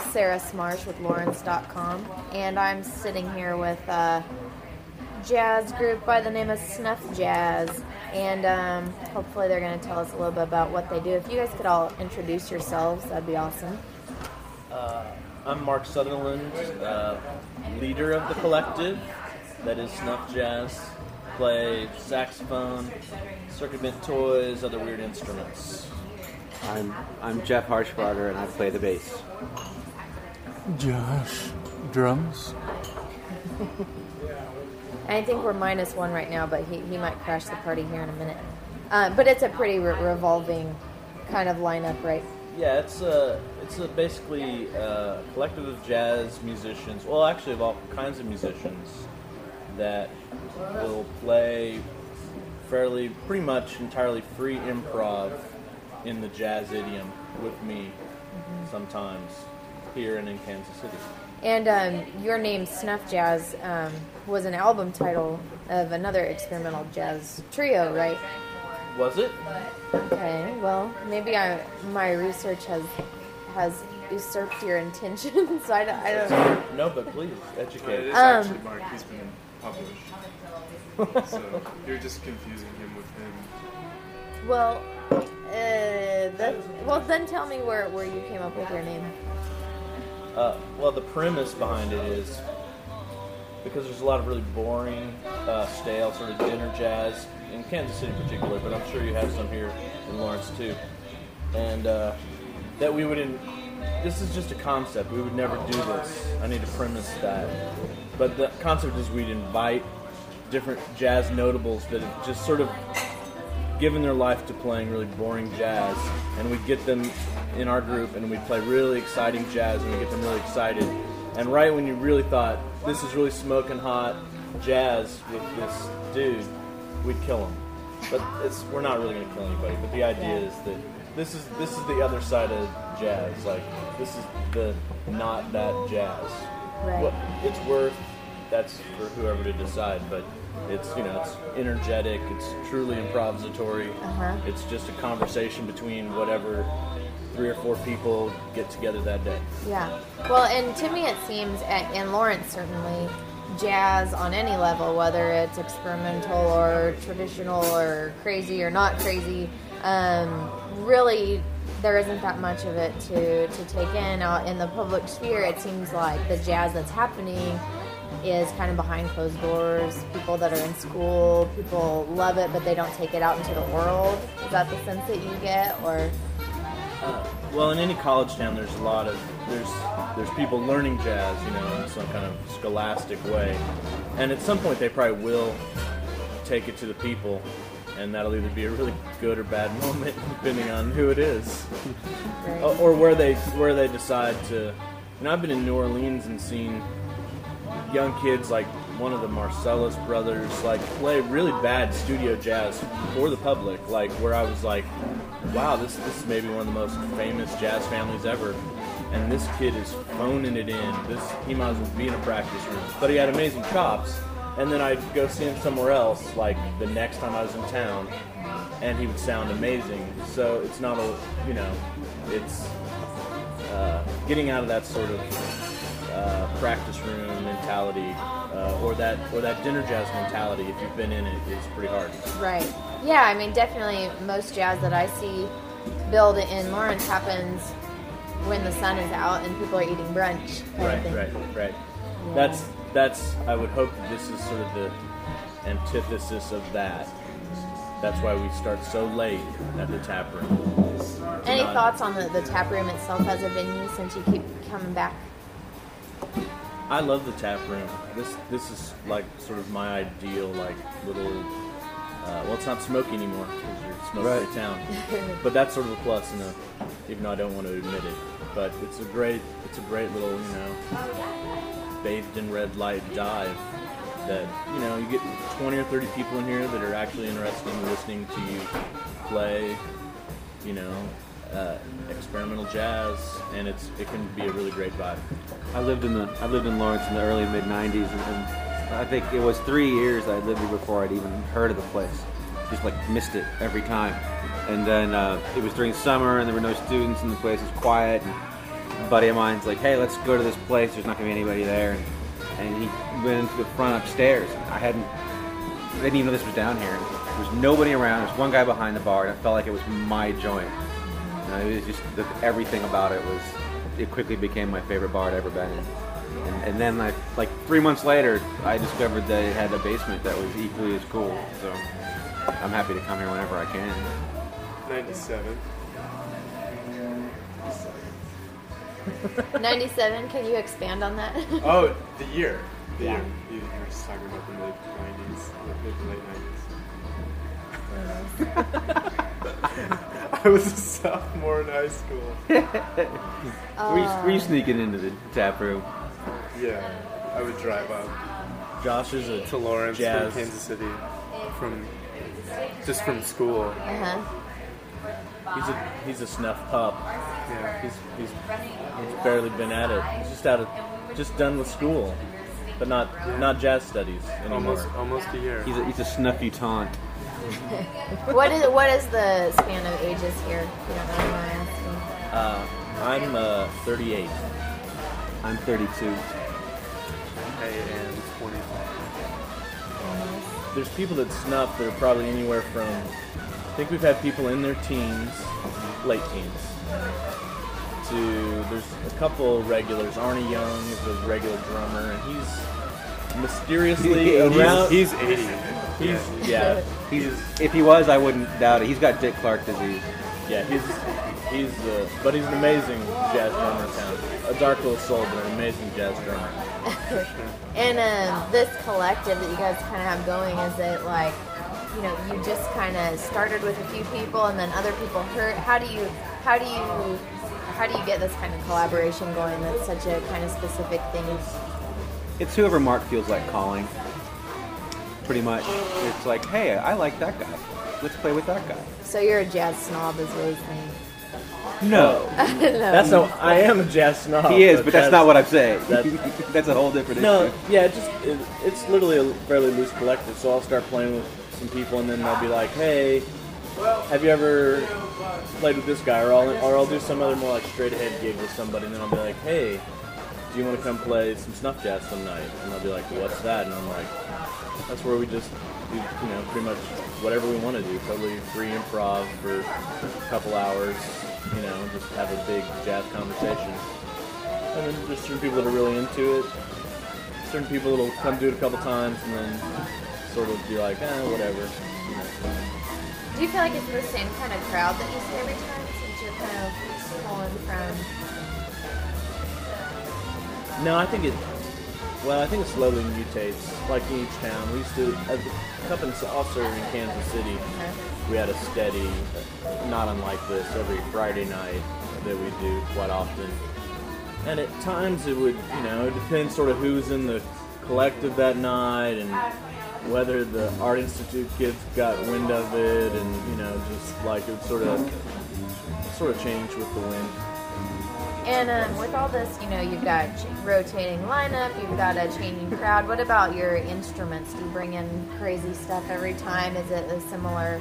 Sarah Smarsh with Lawrence.com, and I'm sitting here with a jazz group by the name of Snuff Jazz, and hopefully they're going to tell us a little bit about what they do. If you guys could all introduce yourselves, that'd be awesome. I'm Mark Sutherland, leader of the collective that is Snuff Jazz. Play saxophone, circuit bent toys, other weird instruments. I'm Jeff Harshbarger, and I play the bass. Josh, drums. I think we're -1 right now, but he might crash the party here in a minute. But it's a pretty revolving kind of lineup, right? Yeah, it's basically a collective of jazz musicians. Well, actually, of all kinds of musicians that will play pretty much entirely free improv in the jazz idiom with me sometimes here and in Kansas City. And your name, Snuff Jazz, was an album title of another experimental jazz trio, right? Was it? Okay, well, maybe my research has usurped your intentions. I don't know. No, but please, educate. It is actually Mark. He's been published. So you're just confusing him with him. Well, then tell me where you came up with your name. Well, the premise behind it is because there's a lot of really boring, stale sort of dinner jazz in Kansas City in particular, but I'm sure you have some here in Lawrence too. And that we would, this is just a concept. We would never do this. I need to premise that. But the concept is we'd invite different jazz notables that have just sort of given their life to playing really boring jazz, and we'd get them in our group and we'd play really exciting jazz and we'd get them really excited. And right when you really thought, this is really smoking hot jazz with this dude, we'd kill him. But we're not really going to kill anybody, but the idea is that this is the other side of jazz. Like, this is the not that jazz. Right. What it's worth, that's for whoever to decide, but it's energetic, it's truly improvisatory. It's just a conversation between whatever 3 or 4 people get together that day. Yeah. Well, and to me it seems, in Lawrence certainly, jazz on any level, whether it's experimental or traditional or crazy or not crazy, really there isn't that much of it to take in. Out in the public sphere, it seems like the jazz that's happening is kind of behind closed doors. People that are in school, people love it, but they don't take it out into the world. Is that the sense that you get, or? Well, in any college town, there's a lot of there's people learning jazz, in some kind of scholastic way, and at some point they probably will take it to the people, and that'll either be a really good or bad moment depending on who it is, Right. or where they decide to. I've been in New Orleans and seen young kids like one of the Marcellus brothers play really bad studio jazz for the public, where I was like, wow, this is maybe one of the most famous jazz families ever, and this kid is phoning it in. He might as well be in a practice room, but he had amazing chops. And then I'd go see him somewhere else, the next time I was in town, and he would sound amazing. So it's not it's getting out of that sort of practice room mentality, or that dinner jazz mentality. If you've been in it, is pretty hard. Right. Yeah, I mean, definitely most jazz that I see build in Lawrence happens when the sun is out and people are eating brunch. Right. Yeah. That's. I would hope that this is sort of the antithesis of that. That's why we start so late at the tap room. Any thoughts on the tap room itself as a venue, since you keep coming back? I love the tap room. This is sort of my ideal little. Well, it's not smoky anymore because you're smoke-free town, but that's sort of a plus, even though I don't want to admit it. But it's a great little bathed in red light dive that you get 20 or 30 people in here that are actually interested in listening to you play, experimental jazz, and it can be a really great vibe. I lived in Lawrence in the early mid '90s, and I think it was 3 years I lived here before I'd even heard of the place. Just missed it every time. And then it was during summer, and there were no students, and the place was quiet. And a buddy of mine's like, hey, let's go to this place. There's not going to be anybody there. And he went into the front upstairs. I didn't even know this was down here. There was nobody around. There was one guy behind the bar, and it felt like it was my joint. It was just everything about it was. It quickly became my favorite bar I'd ever been in. And then, like 3 months later, I discovered that it had a basement that was equally as cool. So I'm happy to come here whenever I can. 97. 97. Can you expand on that? Oh, the year. The Yeah. year. You were just talking about the mid-90s, late 90s. I was a sophomore in high school. Were you sneaking into the tap room? Yeah, I would drive up Josh is a to Lawrence jazz. from Kansas City from school. Uh-huh. He's a snuff pup. Yeah. He's barely been at it. He's just done with school, but not jazz studies anymore. Almost a year. He's a snuffy taunt. What is the span of ages here? If you don't mind my asking. I'm 38. I'm 32. I am 25. There's people that snuff that are probably anywhere from. I think we've had people in their teens, late teens, to there's a couple regulars. Arnie Young is a regular drummer, and he's mysteriously around. He's 80. If he was, I wouldn't doubt it. He's got Dick Clark disease. Yeah, but he's an amazing jazz drummer in town. A dark little soul, but an amazing jazz drummer. And this collective that you guys kind of have going, is it like, you just kind of started with a few people and then other people heard? How do you get this kind of collaboration going? That's such a kind of specific thing. It's whoever Mark feels like calling. Pretty much. It's like, hey, I like that guy. Let's play with that guy. So you're a jazz snob, is what he's saying. No. That's no. I am a jazz snob. He is, but that's not what I'm saying. that's- That's a whole different No, issue. yeah, it's literally a fairly loose collective. So I'll start playing with some people, and then they'll be like, "Hey, have you ever played with this guy?" Or I'll do some other more like straight ahead gig with somebody, and then I'll be like, "Hey, do you want to come play some snuff jazz some night?" And they'll be like, "What's that?" And I'm like, "That's where we just do, pretty much whatever we want to do. Totally free improv for a couple hours, just have a big jazz conversation." And then there's certain people that are really into it. Certain people that'll come do it a couple times and then sort of be like, whatever. Do you feel like it's the same kind of crowd that you see every time, since you're kind of pulling from? No, I think it slowly mutates. Like in each town, we used to, up in also in Kansas City, we had a steady, not unlike this, every Friday night that we do quite often. And at times it would, it depends sort of who's in the collective that night and whether the Art Institute kids got wind of it, and just like it would sort of change with the wind. And with all this, you've got rotating lineup, you've got a changing crowd. What about your instruments? Do you bring in crazy stuff every time? Is it a similar?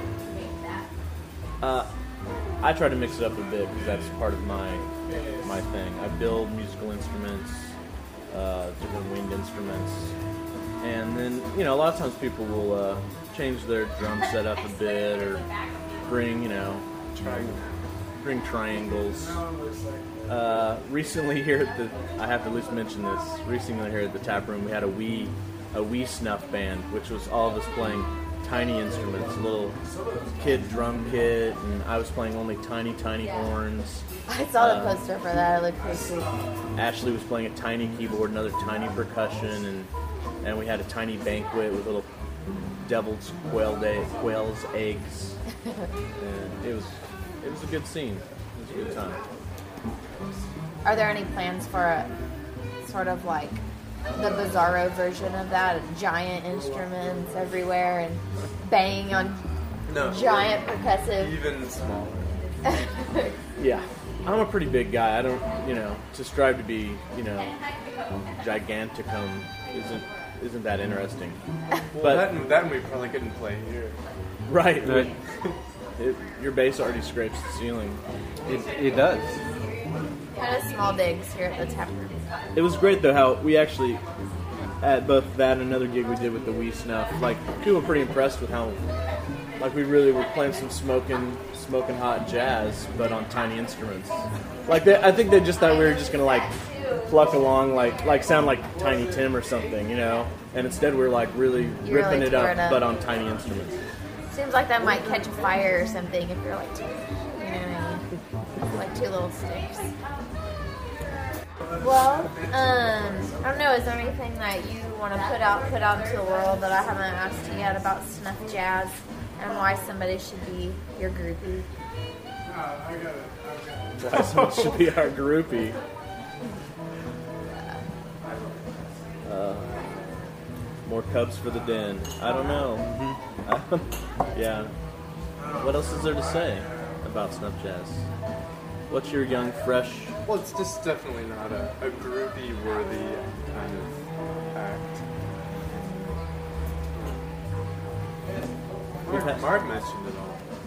I try to mix it up a bit because that's part of my thing. I build musical instruments, different wind instruments, and then a lot of times people will change their drum setup a bit or bring bring triangles. Recently here at I have to at least mention this. Recently here at the tap room, we had a wee snuff band, which was all of us playing tiny instruments, a little kid drum kit, and I was playing only tiny horns. I saw the poster for that. It looked pretty sweet. Ashley was playing a tiny keyboard, another tiny percussion, and we had a tiny banquet with little devil's quail's eggs. And it was a good scene. It was a good time. Are there any plans for a sort of like the Bizarro version of that? Giant instruments everywhere and banging on giant percussive. Even smaller. Yeah, I'm a pretty big guy. I don't, to strive to be, giganticum isn't that interesting. Well, But that we probably couldn't play here. right, your bass already scrapes the ceiling. It does. Kind of small digs here at the tap room. It was great though how we actually, at both that and another gig we did with the Wee Snuff, like people were pretty impressed with how, like we really were playing some smoking hot jazz, but on tiny instruments. Like I think they just thought we were just gonna like pluck along, like sound like Tiny Tim or something, you know. And instead we're like really ripping it up, but on tiny instruments. Seems like that might catch a fire or something if you're like, you know what I mean? Like 2 little sticks. Well, I don't know. Is there anything that you want to put out into the world that I haven't asked you yet about snuff jazz and why somebody should be your groupie? Why someone should be our groupie? More Cubs for the Den. I don't know. Yeah. What else is there to say about snuff jazz? What's your young, fresh? Well, it's just definitely not a groupie-worthy kind of act. Mark mentioned it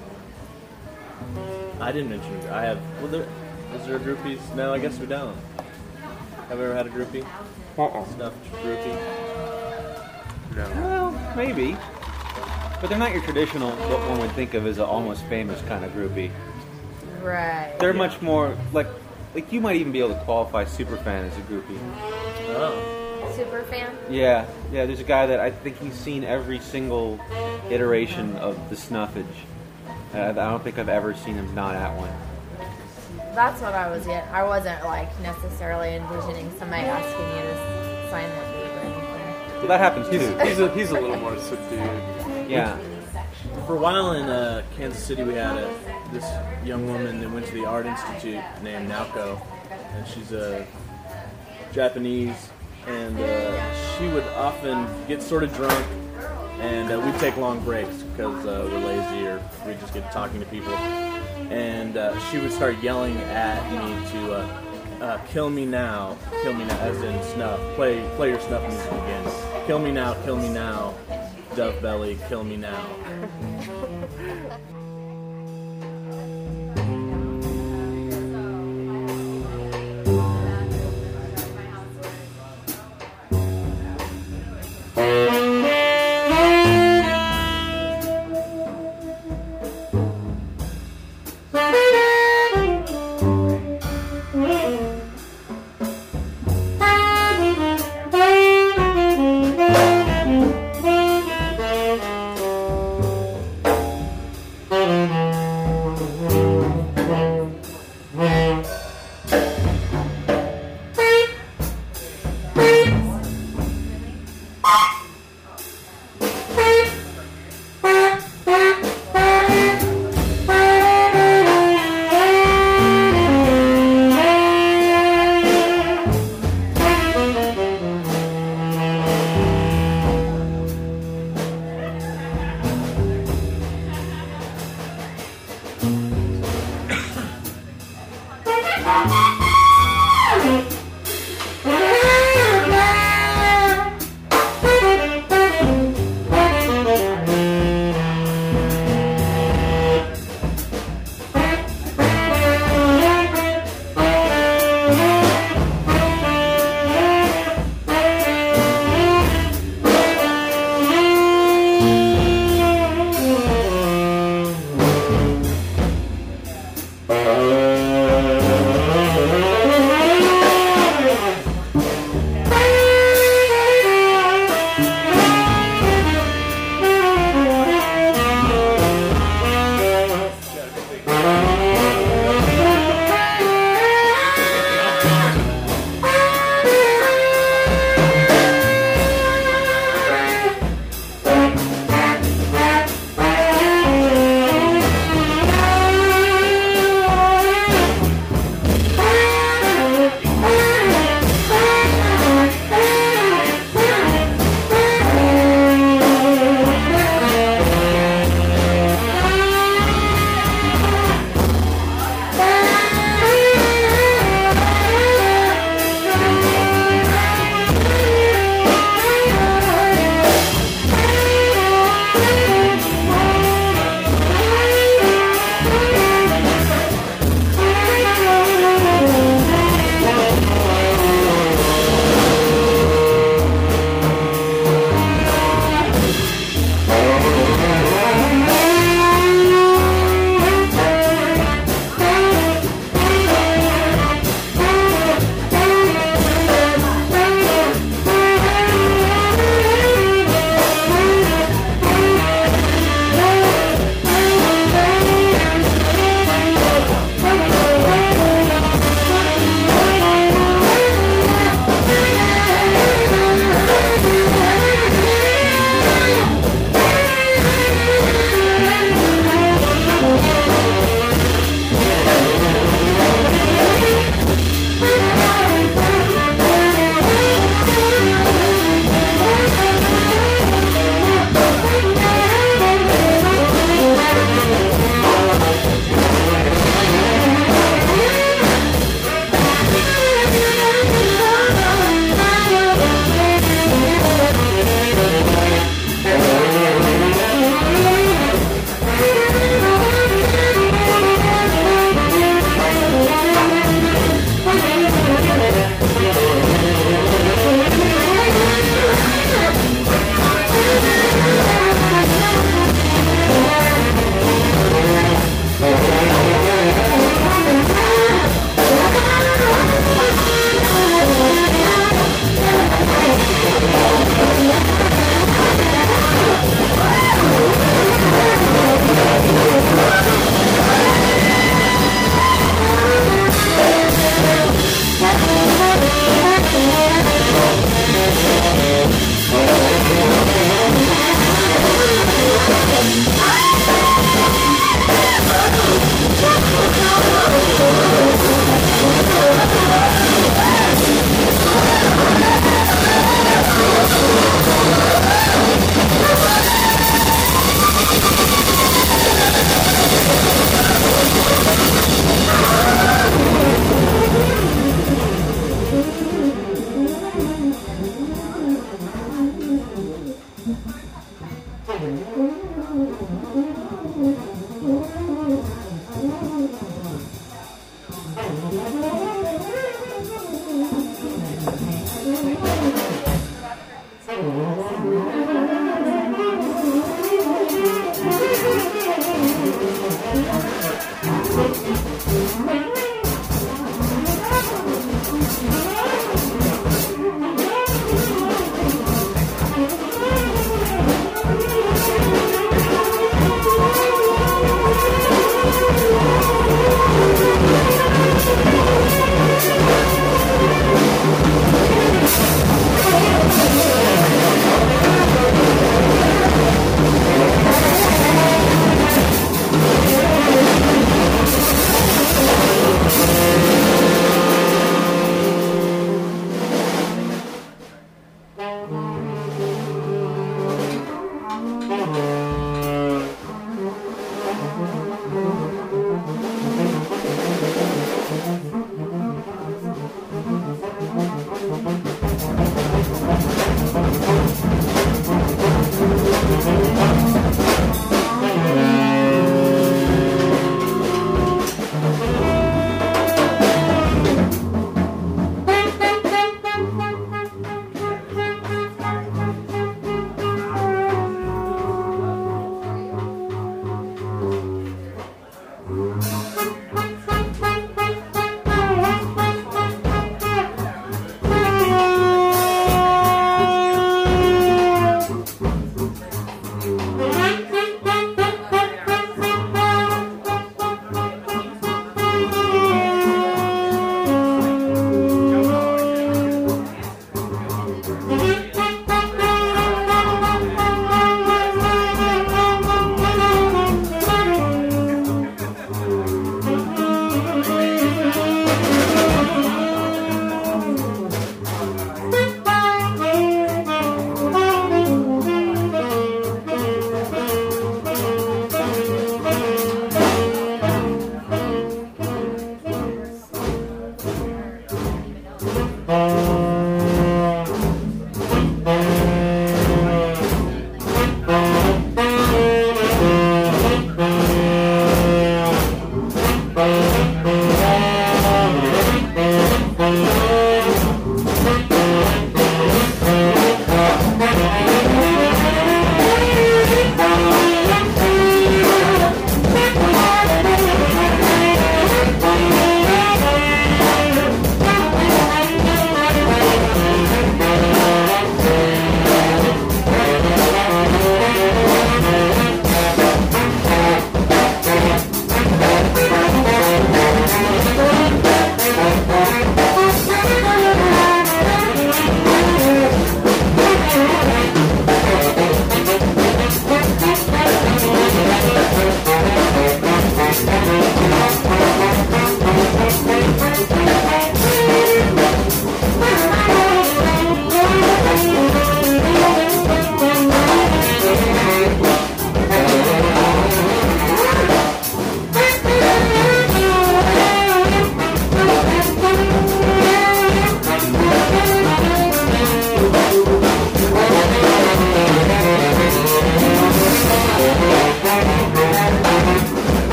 all. I didn't mention it. I have. Well, is there groupies? No, I guess we don't. Have you ever had a groupie? Snuff groupie? No. Well, maybe. But they're not your traditional, what one would think of as an almost famous kind of groupie. Right. They're much more, like you might even be able to qualify Superfan as a groupie. Oh. Super fan? Yeah, there's a guy that I think he's seen every single iteration of the Snuffage. I don't think I've ever seen him not at one. That's what I was I wasn't like necessarily envisioning somebody asking you to sign that deed or anything. Well, that happens too. He's a little more subdued. Yeah. For a while in Kansas City, we had this young woman that went to the Art Institute named Naoko, and she's Japanese, and she would often get sort of drunk, and we'd take long breaks because we're lazy or we just get talking to people, and she would start yelling at me to kill me now, as in snuff, play your snuff music again, kill me now, Dove Belly, kill me now.